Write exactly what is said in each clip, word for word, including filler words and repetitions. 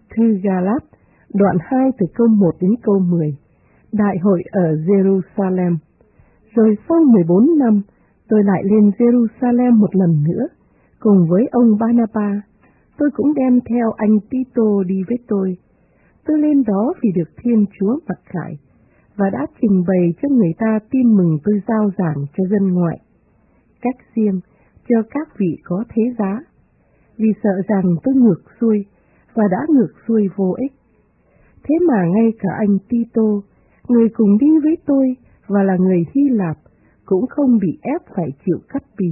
Thư Ga-lát, đoạn hai từ câu một đến câu mười. Đại hội ở Jerusalem. Rồi sau mười bốn năm, tôi lại lên Jerusalem một lần nữa, cùng với ông Barnaba. Tôi cũng đem theo anh Tito đi với tôi. Tôi lên đó vì được Thiên Chúa mặc khải, và đã trình bày cho người ta tin mừng tôi giao giảng cho dân ngoại, cách riêng cho các vị có thế giá, vì sợ rằng tôi ngược xuôi, và đã ngược xuôi vô ích. Thế mà ngay cả anh Tito, người cùng đi với tôi và là người Hy Lạp, cũng không bị ép phải chịu cắt bì.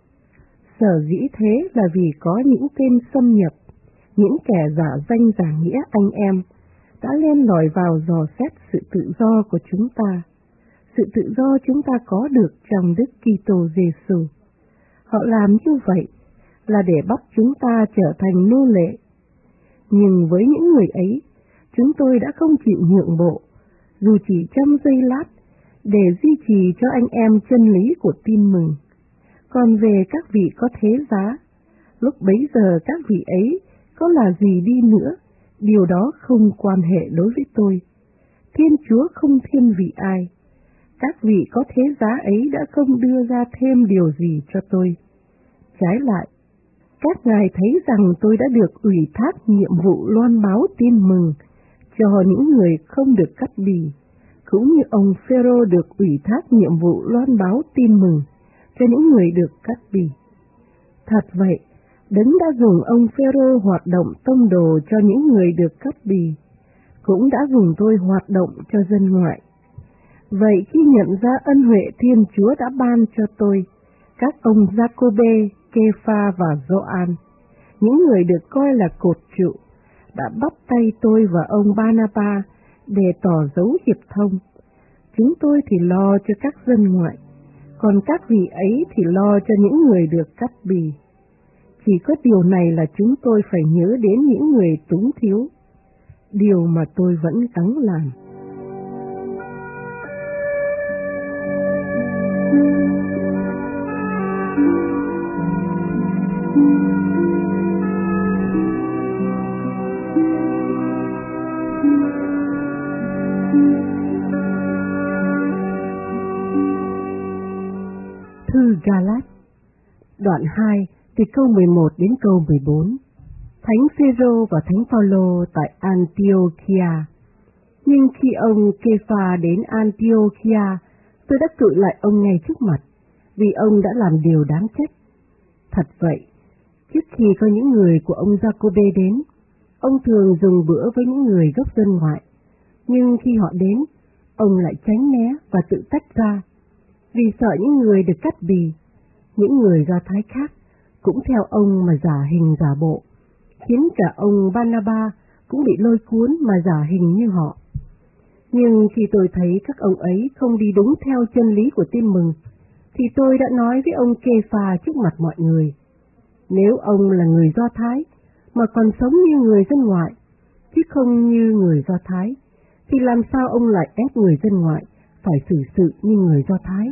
Sở dĩ thế là vì có những tên xâm nhập, những kẻ giả danh giả nghĩa anh em, đã len lỏi vào dò xét sự tự do của chúng ta, sự tự do chúng ta có được trong Đức Kitô Giêsu. Họ làm như vậy là để bắt chúng ta trở thành nô lệ. Nhưng với những người ấy, chúng tôi đã không chịu nhượng bộ, dù chỉ trong giây lát, để duy trì cho anh em chân lý của tin mừng. Còn về các vị có thế giá, lúc bấy giờ các vị ấy có là gì đi nữa, điều đó không quan hệ đối với tôi. Thiên Chúa không thiên vị ai. Các vị có thế giá ấy đã không đưa ra thêm điều gì cho tôi. Trái lại, các ngài thấy rằng tôi đã được ủy thác nhiệm vụ loan báo tin mừng cho những người không được cắt bì, cũng như ông Phêrô được ủy thác nhiệm vụ loan báo tin mừng cho những người được cắt bì. Thật vậy, Đấng đã dùng ông Phêrô hoạt động tông đồ cho những người được cắt bì, cũng đã dùng tôi hoạt động cho dân ngoại. Vậy khi nhận ra ân huệ Thiên Chúa đã ban cho tôi, các ông Giacôbê, Kê-pha và Gioan, những người được coi là cột trụ, đã bắt tay tôi và ông Barnaba để tỏ dấu hiệp thông. Chúng tôi thì lo cho các dân ngoại, còn các vị ấy thì lo cho những người được cắt bì. Chỉ có điều này là chúng tôi phải nhớ đến những người túng thiếu, điều mà tôi vẫn gắng làm. Thư Ga-lát, đoạn hai, từ câu mười một đến câu mười bốn. Thánh Phêrô và Thánh Phaolô tại Antiochia. Nhưng khi ông Kê-pha đến Antiochia, tôi đã cự lại ông ngay trước mặt, vì ông đã làm điều đáng trách. Thật vậy, trước khi có những người của ông Giacôbê đến, ông thường dùng bữa với những người gốc dân ngoại, nhưng khi họ đến, ông lại tránh né và tự tách ra, vì sợ những người được cắt bì, những người Do Thái khác cũng theo ông mà giả hình giả bộ, khiến cả ông Barnaba cũng bị lôi cuốn mà giả hình như họ. Nhưng khi tôi thấy các ông ấy không đi đúng theo chân lý của tin mừng, thì tôi đã nói với ông Kê-pha trước mặt mọi người, nếu ông là người Do Thái mà còn sống như người dân ngoại, chứ không như người Do Thái, thì làm sao ông lại ép người dân ngoại phải xử sự như người Do Thái?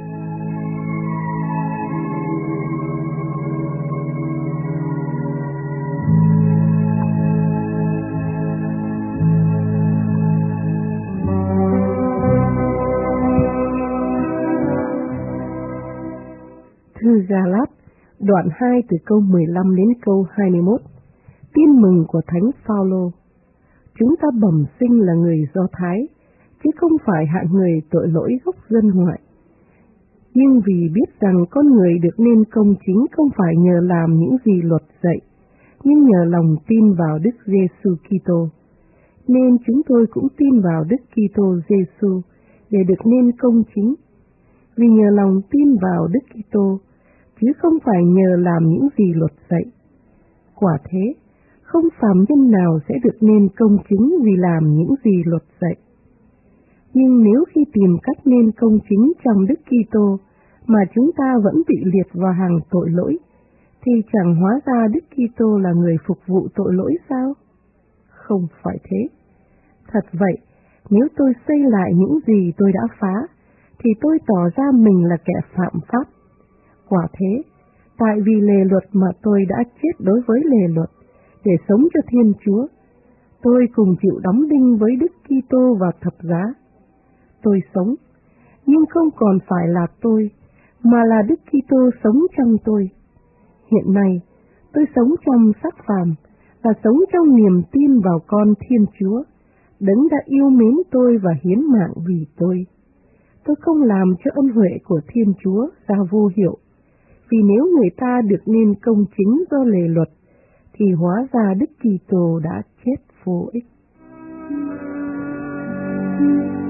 Thư Ga-lát, đoạn hai từ câu mười lăm đến câu hai mươi mốt. Tin mừng của Thánh Phaolô. Chúng ta bẩm sinh là người Do Thái, chứ không phải hạng người tội lỗi gốc dân ngoại. Nhưng vì biết rằng con người được nên công chính không phải nhờ làm những gì luật dạy, nhưng nhờ lòng tin vào Đức Giêsu Kitô, nên chúng tôi cũng tin vào Đức Kitô Giêsu để được nên công chính. Vì nhờ lòng tin vào Đức Kitô, chứ không phải nhờ làm những gì luật dạy. Quả thế, không phàm nhân nào sẽ được nên công chính vì làm những gì luật dạy. Nhưng nếu khi tìm cách nên công chính trong Đức Kitô mà chúng ta vẫn bị liệt vào hàng tội lỗi, thì chẳng hóa ra Đức Kitô là người phục vụ tội lỗi sao? Không phải thế. Thật vậy, nếu tôi xây lại những gì tôi đã phá, thì tôi tỏ ra mình là kẻ phạm pháp. Quả thế, tại vì lề luật mà tôi đã chết đối với lề luật, để sống cho Thiên Chúa, tôi cùng chịu đóng đinh với Đức Kitô vào thập giá. Tôi sống, nhưng không còn phải là tôi, mà là Đức Kitô sống trong tôi. Hiện nay, tôi sống trong xác phàm và sống trong niềm tin vào con Thiên Chúa, Đấng đã yêu mến tôi và hiến mạng vì tôi. Tôi không làm cho ân huệ của Thiên Chúa ra vô hiệu, vì nếu người ta được nên công chính do lề luật, thì hóa ra Đức Kitô đã chết vô ích.